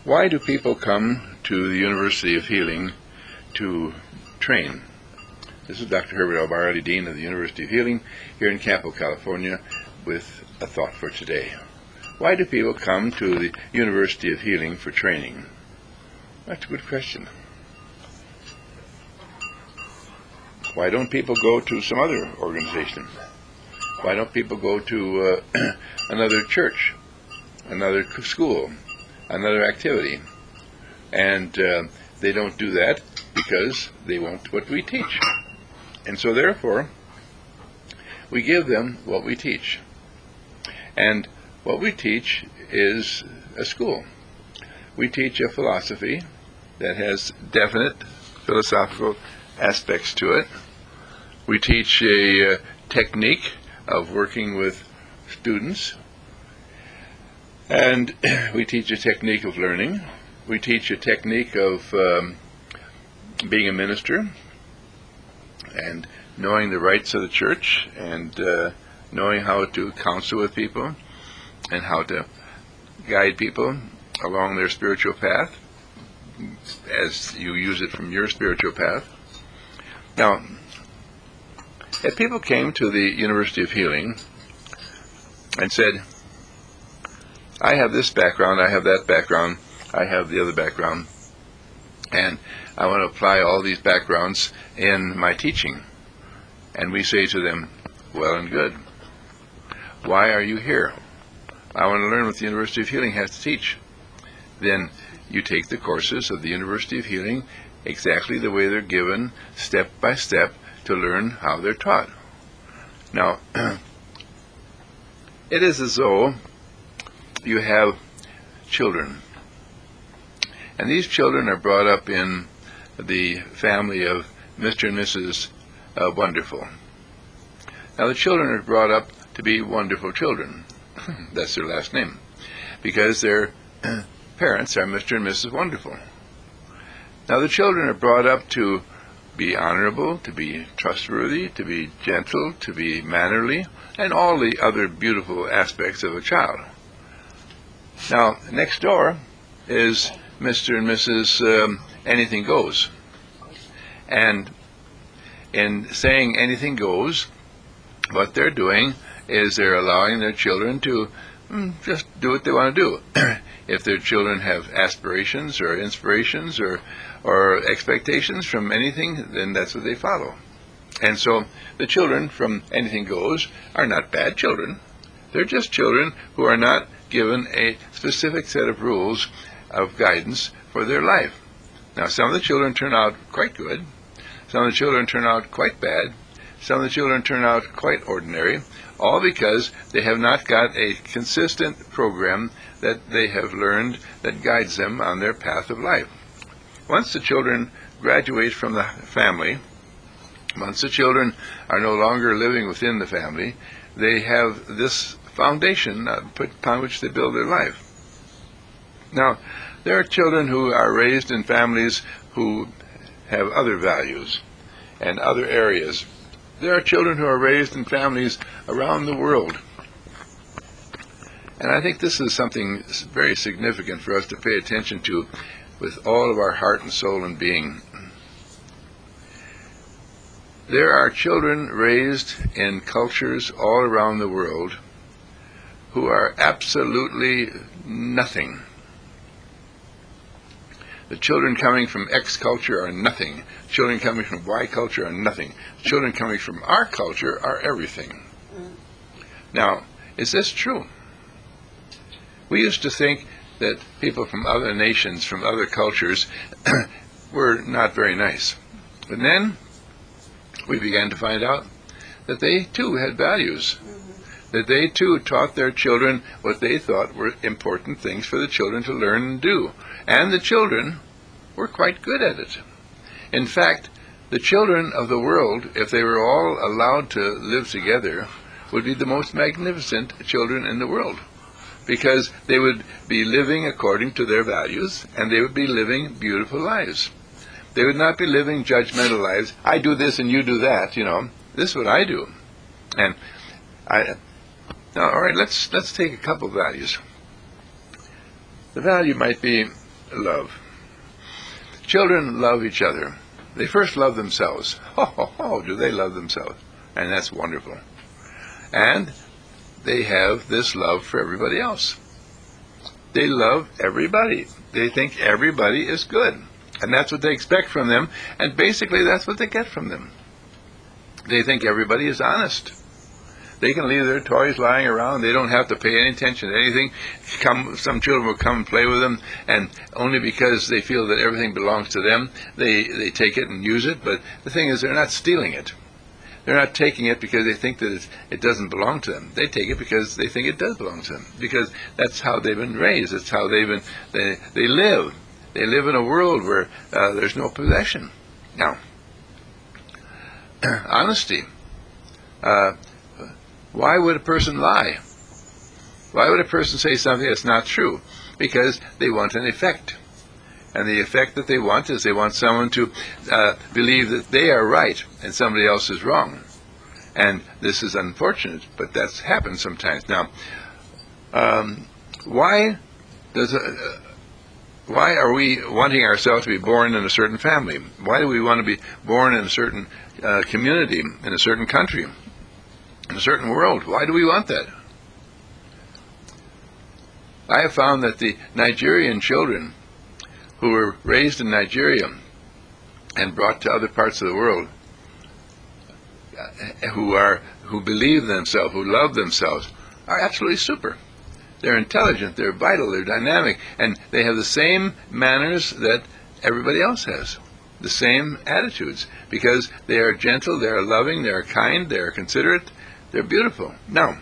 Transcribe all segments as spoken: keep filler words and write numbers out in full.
Why do people come to the University of Healing to train? This is Doctor Herbert L. Barley, Dean of the University of Healing here in Campo, California, with a thought for today. Why do people come to the University of Healing for training? That's a good question. Why don't people go to some other organization? Why don't people go to uh, another church, another school, another activity? And uh, they don't do that because they want what we teach. And so therefore, we give them what we teach. And what we teach is a school. We teach a philosophy that has definite philosophical aspects to it. We teach a uh, technique of working with students. And we teach a technique of learning. We teach a technique of um, being a minister and knowing the rights of the church and uh, knowing how to counsel with people and how to guide people along their spiritual path as you use it from your spiritual path. Now, if people came to the University of Healing and said, I have this background, I have that background, I have the other background, and I want to apply all these backgrounds in my teaching. And we say to them, well and good. Why are you here? I want to learn what the University of Healing has to teach. Then you take the courses of the University of Healing exactly the way they're given, step by step, to learn how they're taught. Now, it is as though you have children. And these children are brought up in the family of Mister and Missus Uh, Wonderful. Now, the children are brought up to be wonderful children. That's their last name. Because their parents are Mister and Missus Wonderful. Now, the children are brought up to be honorable, to be trustworthy, to be gentle, to be mannerly, and all the other beautiful aspects of a child. Now, next door is Mister and Missus Um, Anything Goes. And in saying anything goes, what they're doing is they're allowing their children to mm, just do what they want to do. If their children have aspirations or inspirations or or expectations from anything, then that's what they follow. And so the children from Anything Goes are not bad children. They're just children who are not given a specific set of rules of guidance for their life. Now, some of the children turn out quite good. Some of the children turn out quite bad. Some of the children turn out quite ordinary, all because they have not got a consistent program that they have learned that guides them on their path of life. Once the children graduate from the family, once the children are no longer living within the family, they have this foundation upon which they build their life. Now, there are children who are raised in families who have other values and other areas. There are children who are raised in families around the world. And I think this is something very significant for us to pay attention to with all of our heart and soul and being. There are children raised in cultures all around the world who are absolutely nothing. The children coming from X culture are nothing. Children coming from Y culture are nothing. Children coming from our culture are everything. Now, is this true? We used to think that people from other nations, from other cultures, were not very nice. But then we began to find out that they too had values, that they too taught their children what they thought were important things for the children to learn and do. And the children were quite good at it. In fact, the children of the world, if they were all allowed to live together, would be the most magnificent children in the world, because they would be living according to their values, and they would be living beautiful lives. They would not be living judgmental lives. I do this and you do that, you know. This is what I do. And I now, all right, let's let's take a couple values. The value might be love. Children love each other. They first love themselves. Ho, ho, ho, do they love themselves. And that's wonderful. And they have this love for everybody else. They love everybody. They think everybody is good. And that's what they expect from them. And basically that's what they get from them. They think everybody is honest. They can leave their toys lying around. They don't have to pay any attention to anything. Come, some children will come and play with them, and only because they feel that everything belongs to them, they, they take it and use it. But the thing is, they're not stealing it. They're not taking it because they think that it's, it doesn't belong to them. They take it because they think it does belong to them, because that's how they've been raised. That's how they've been. They, they live. They live in a world where uh, there's no possession. Now, honesty. Uh, why would a person lie? Why would a person say something that's not true? Because they want an effect. And the effect that they want is they want someone to uh, believe that they are right and somebody else is wrong. And this is unfortunate, but that's happened sometimes. Now, um, why does a, uh, why are we wanting ourselves to be born in a certain family? Why do we want to be born in a certain uh, community, in a certain country, in a certain world? Why do we want that? I have found that the Nigerian children who were raised in Nigeria and brought to other parts of the world, who are who believe themselves, who love themselves, are absolutely super. They're intelligent, they're vital, they're dynamic, and they have the same manners that everybody else has, the same attitudes, because they are gentle, they are loving, they are kind, they are considerate, they're beautiful. Now,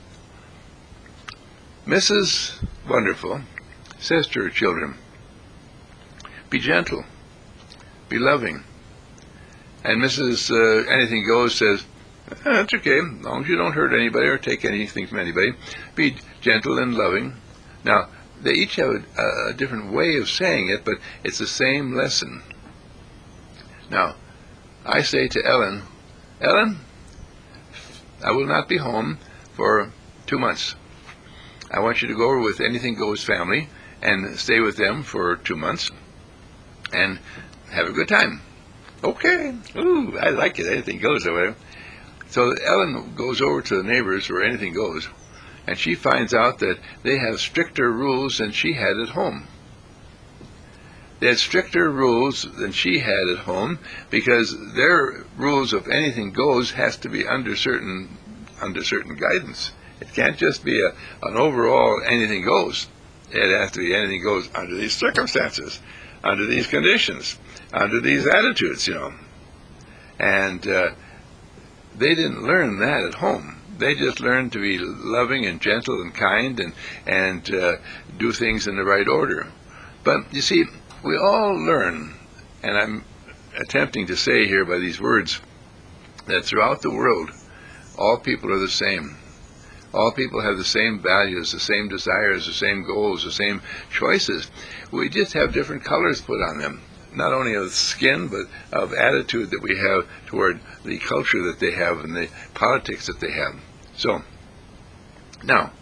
Missus Wonderful says to her children, be gentle, be loving. And Missus Uh, Anything Goes says, eh, that's okay, as long as you don't hurt anybody or take anything from anybody. Be gentle and loving. Now, they each have a, a different way of saying it, but it's the same lesson. Now, I say to Ellen, Ellen, I will not be home for two months. I want you to go over with Anything Goes family and stay with them for two months and have a good time. Okay. Ooh, I like it. Anything goes or whatever. So Ellen goes over to the neighbors where Anything Goes, and she finds out that they have stricter rules than she had at home. They had stricter rules than she had at home because their rules of Anything Goes has to be under certain under certain guidance. It can't just be a, an overall Anything Goes. It has to be Anything Goes under these circumstances, under these conditions, under these attitudes, you know. And uh, they didn't learn that at home. They just learned to be loving and gentle and kind and, and uh, do things in the right order. But, you see, we all learn, and I'm attempting to say here by these words, that throughout the world, all people are the same. All people have the same values, the same desires, the same goals, the same choices. We just have different colors put on them, not only of skin, but of attitude that we have toward the culture that they have and the politics that they have. So, now,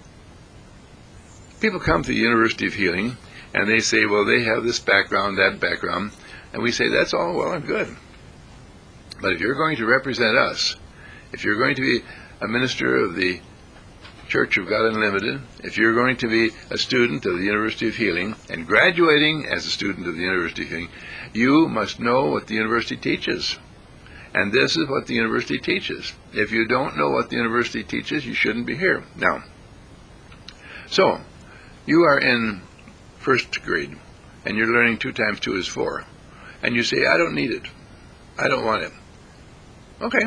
people come to the University of Healing, and they say, well, they have this background, that background, and we say, that's all well and good. But if you're going to represent us, if you're going to be a minister of the Church of God Unlimited, if you're going to be a student of the University of Healing and graduating as a student of the University of Healing, you must know what the university teaches. And this is what the university teaches. If you don't know what the university teaches, you shouldn't be here. Now, so, you are in first grade, and you're learning two times two is four. And you say, I don't need it. I don't want it. Okay.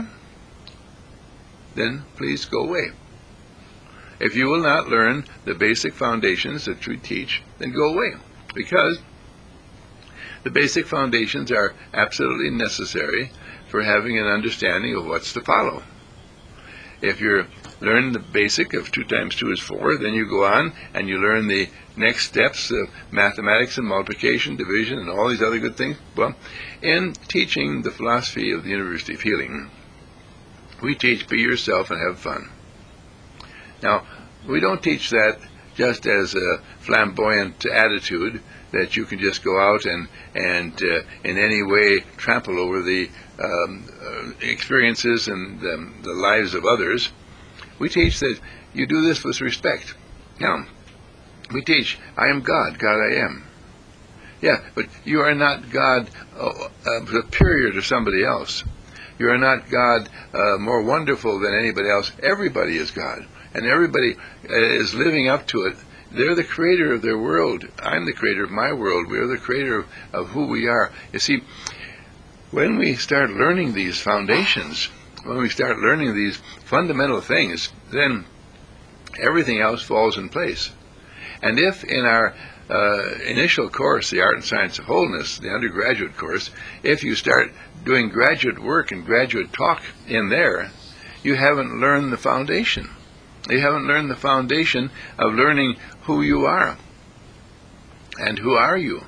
Then please go away. If you will not learn the basic foundations that we teach, then go away. Because the basic foundations are absolutely necessary for having an understanding of what's to follow. If you learn the basic of two times two is four, then you go on and you learn the next steps of mathematics and multiplication, division, and all these other good things. Well, in teaching the philosophy of the University of Healing, we teach be yourself and have fun. Now, we don't teach that just as a flamboyant attitude that you can just go out and, and uh, in any way trample over the um, uh, experiences and um, the lives of others. We teach that you do this with respect. Now, we teach, I am God, God I am. Yeah, but you are not God uh, uh, superior to somebody else. You are not God uh, more wonderful than anybody else. Everybody is God, and everybody uh, is living up to it. They're the creator of their world. I'm the creator of my world. We're the creator of, of who we are. You see, when we start learning these foundations, when we start learning these fundamental things, then everything else falls in place. And if in our uh, initial course, the Art and Science of Wholeness, the undergraduate course, if you start doing graduate work and graduate talk in there, you haven't learned the foundation. You haven't learned the foundation of learning who you are. And who are you?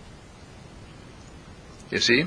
You see?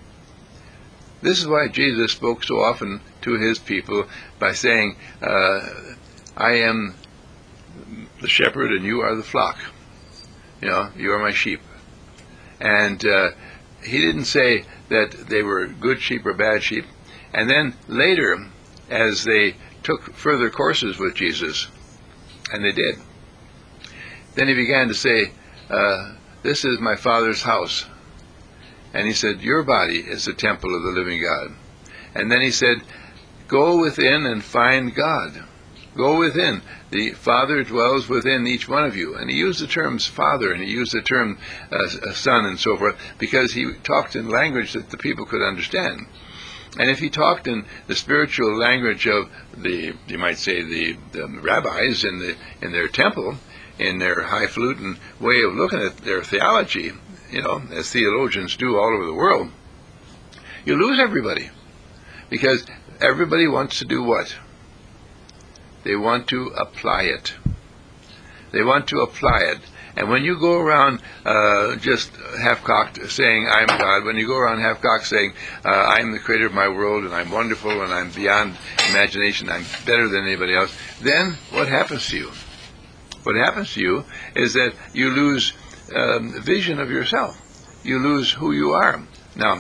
This is why Jesus spoke so often to his people by saying, uh, I am the shepherd and you are the flock. You know, you are my sheep. And uh, he didn't say that they were good sheep or bad sheep. And then later, as they took further courses with Jesus, and they did, then he began to say, uh, this is my Father's house. And he said, your body is the temple of the living God. And then he said, go within and find God. Go within. The Father dwells within each one of you. And he used the terms Father, and he used the term uh, Son, and so forth, because he talked in language that the people could understand. And if he talked in the spiritual language of the, you might say, the, the rabbis in the in their temple, in their highfalutin way of looking at their theology, you know, as theologians do all over the world, you lose everybody. Because everybody wants to do what? They want to apply it. They want to apply it. And when you go around uh, just half-cocked saying, I'm God, when you go around half-cocked saying, uh, I'm the creator of my world, and I'm wonderful, and I'm beyond imagination, I'm better than anybody else, then what happens to you? What happens to you is that you lose um, vision of yourself. You lose who you are. Now,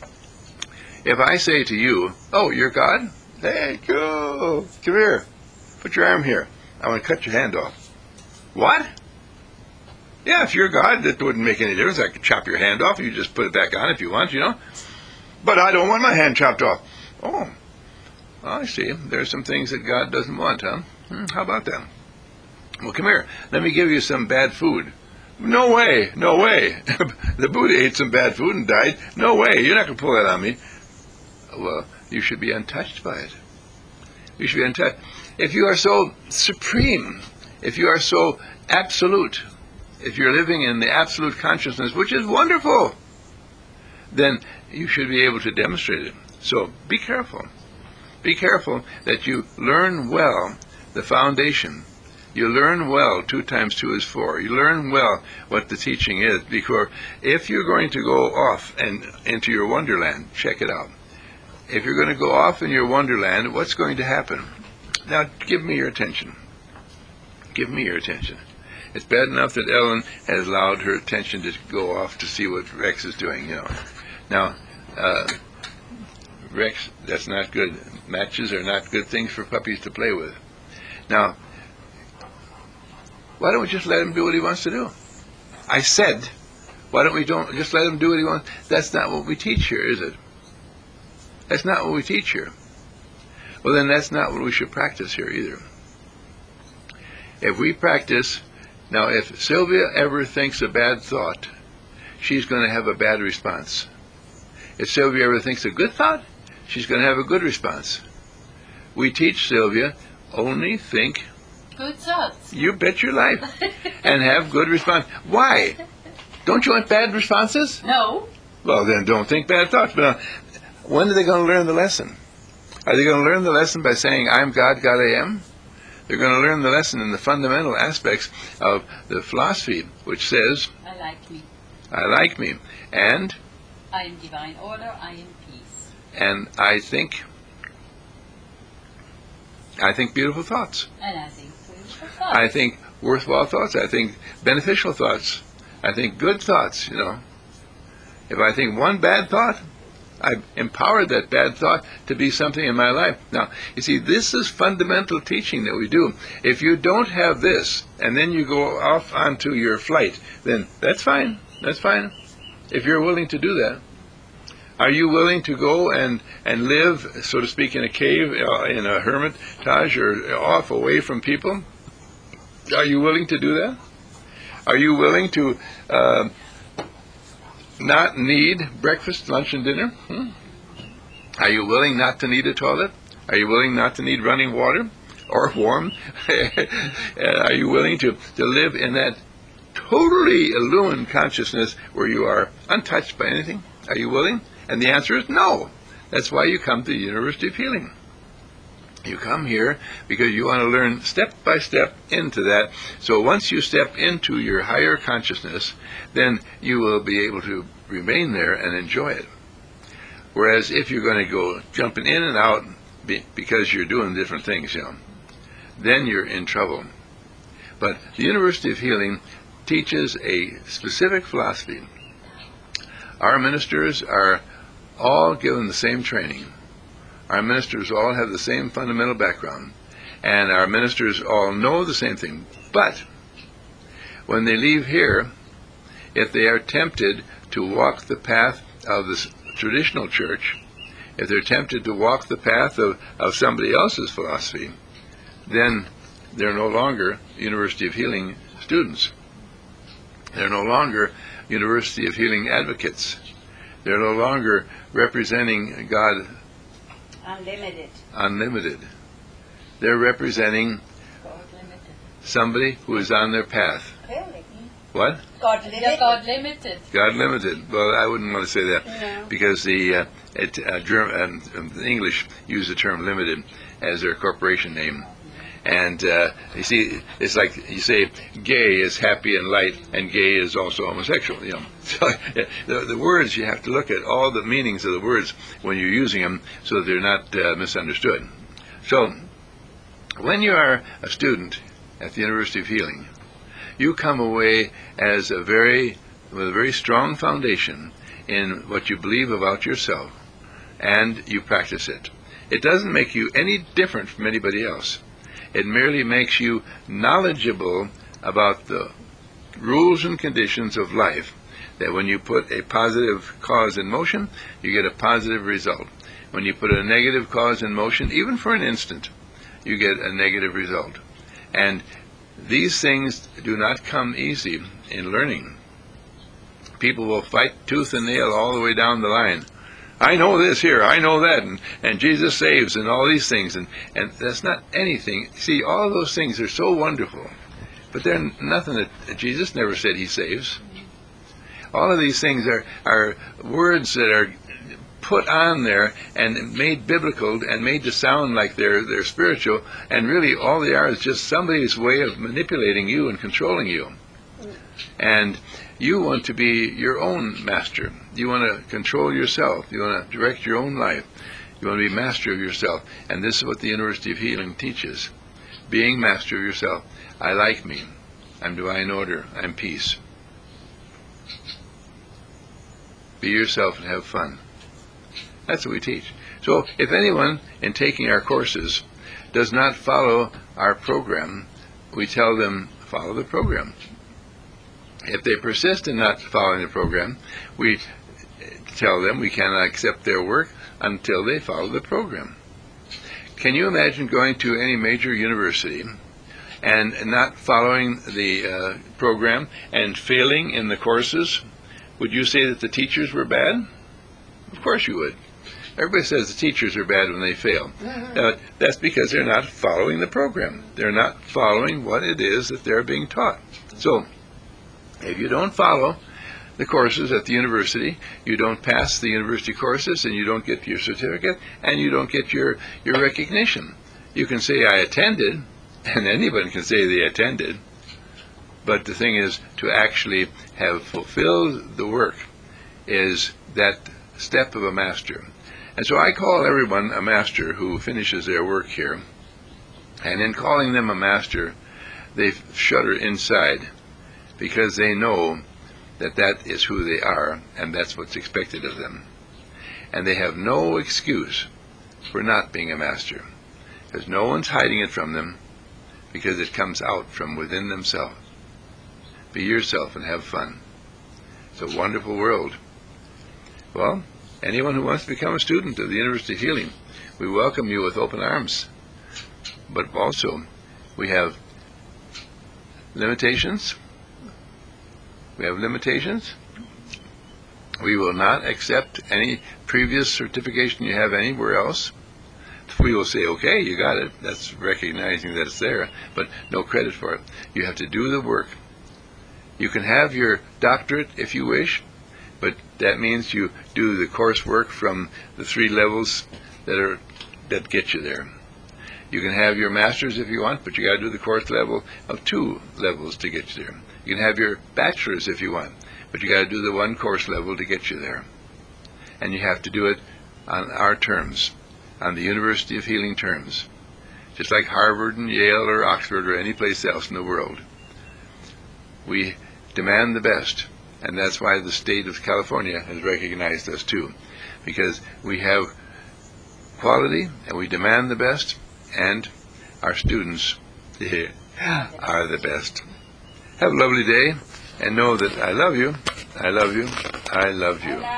if I say to you, oh, you're God? Hey, cool. Come here. Put your arm here. I want to cut your hand off. What? Yeah, if you're God, that wouldn't make any difference. I could chop your hand off. You just put it back on if you want, you know. But I don't want my hand chopped off. Oh, I see. There's some things that God doesn't want, huh? Hmm, how about that? Well, come here. Let me give you some bad food. No way. No way. The Buddha ate some bad food and died. No way. You're not going to pull that on me. Well, you should be untouched by it. You should be untouched. If you are so supreme, if you are so absolute, if you're living in the absolute consciousness, which is wonderful, then you should be able to demonstrate it. So be careful. Be careful that you learn well the foundation. You learn well two times two is four. You learn well what the teaching is, because if you're going to go off and into your wonderland, check it out. If you're going to go off in your wonderland, what's going to happen? Now, give me your attention. Give me your attention. It's bad enough that Ellen has allowed her attention to go off to see what Rex is doing, you know. Now, uh, Rex, that's not good. Matches are not good things for puppies to play with. Now, why don't we just let him do what he wants to do? I said, why don't we don't just let him do what he wants? That's not what we teach here, is it? That's not what we teach here. Well, then that's not what we should practice here either. If we practice, now if Sylvia ever thinks a bad thought, she's going to have a bad response. If Sylvia ever thinks a good thought, she's going to have a good response. We teach Sylvia, only think good thoughts. You bet your life. And have good response. Why? Don't you want bad responses? No. Well, then don't think bad thoughts. But uh, when are they going to learn the lesson? Are they going to learn the lesson by saying, I'm God, God I am? They're going to learn the lesson in the fundamental aspects of the philosophy, which says, I like me. I like me. And? I am divine order, I am peace. And I think, I think beautiful thoughts. And I think beautiful thoughts. I think worthwhile thoughts. I think beneficial thoughts. I think good thoughts, you know. If I think one bad thought, I've empowered that bad thought to be something in my life. Now, you see, this is fundamental teaching that we do. If you don't have this, and then you go off onto your flight, then that's fine. That's fine. If you're willing to do that. Are you willing to go and, and live, so to speak, in a cave, uh, in a hermitage, or off away from people? Are you willing to do that? Are you willing to uh, not need breakfast, lunch, and dinner? Hmm? Are you willing not to need a toilet? Are you willing not to need running water or warm? Are you willing to, to live in that totally illumined consciousness where you are untouched by anything? Are you willing? And the answer is no. That's why you come to the University of Healing. You come here because you want to learn step by step into that. So once you step into your higher consciousness, then you will be able to remain there and enjoy it. Whereas if you're going to go jumping in and out be, because you're doing different things, you know, then you're in trouble. But the University of Healing teaches a specific philosophy. Our ministers are all given the same training. Our ministers all have the same fundamental background, and our ministers all know the same thing. But when they leave here, if they are tempted to walk the path of the traditional church, if they're tempted to walk the path of, of somebody else's philosophy, then they're no longer University of Healing students. They're no longer University of Healing advocates. They're no longer representing God Unlimited. Unlimited. They're representing God limited. somebody who is on their path. Really? What? God They're limited. God limited. God limited. Well, I wouldn't want to say that No. because the uh, it, uh, German, um, the English use the term limited as their corporation name. And uh, you see, it's like you say, gay is happy and light, and gay is also homosexual. You know, so the, the words, you have to look at all the meanings of the words when you're using them, so that they're not uh, misunderstood. So, when you are a student at the University of Healing, you come away as a very, with a very strong foundation in what you believe about yourself, and you practice it. It doesn't make you any different from anybody else. It merely makes you knowledgeable about the rules and conditions of life, that when you put a positive cause in motion, you get a positive result. When you put a negative cause in motion, even for an instant, you get a negative result. And these things do not come easy in learning. People will fight tooth and nail all the way down the line. I know this here, I know that, and, and Jesus saves, and all these things, and, and that's not anything. See, all of those things are so wonderful, but they're nothing that Jesus never said he saves. All of these things are, are words that are put on there and made biblical and made to sound like they're, they're spiritual, and really all they are is just somebody's way of manipulating you and controlling you. And you want to be your own master. You want to control yourself. You want to direct your own life. You want to be master of yourself. And this is what the University of Healing teaches. Being master of yourself. I like me. I'm divine order. I'm peace. Be yourself and have fun. That's what we teach. So if anyone, in taking our courses, does not follow our program, we tell them, follow the program. If they persist in not following the program, we tell them we cannot accept their work until they follow the program. Can you imagine going to any major university and not following the uh, program and failing in the courses? Would you say that the teachers were bad? Of course you would. Everybody says the teachers are bad when they fail. Uh, that's because they're not following the program. They're not following what it is that they're being taught. So, if you don't follow the courses at the university, you don't pass the university courses, and you don't get your certificate, and you don't get your, your recognition. You can say, I attended, and anybody can say they attended, but the thing is, to actually have fulfilled the work is that step of a master. And so I call everyone a master who finishes their work here. And in calling them a master, they shudder inside because they know that that is who they are and that's what's expected of them. And they have no excuse for not being a master, because no one's hiding it from them, because it comes out from within themselves. Be yourself and have fun. It's a wonderful world. Well, anyone who wants to become a student of the University of Healing, we welcome you with open arms. But also, we have limitations. We have limitations. We will not accept any previous certification you have anywhere else. We will say, okay, you got it. That's recognizing that it's there, but no credit for it. You have to do the work. You can have your doctorate if you wish, but that means you do the coursework from the three levels that are that get you there. You can have your master's if you want, but you got to do the course level of two levels to get you there. You can have your bachelor's if you want, but you got to do the one course level to get you there. And you have to do it on our terms, on the University of Healing terms, just like Harvard and Yale or Oxford or any place else in the world. We demand the best, and that's why the state of California has recognized us too, because we have quality and we demand the best, and our students are the best. Have a lovely day, and know that I love you, I love you, I love you.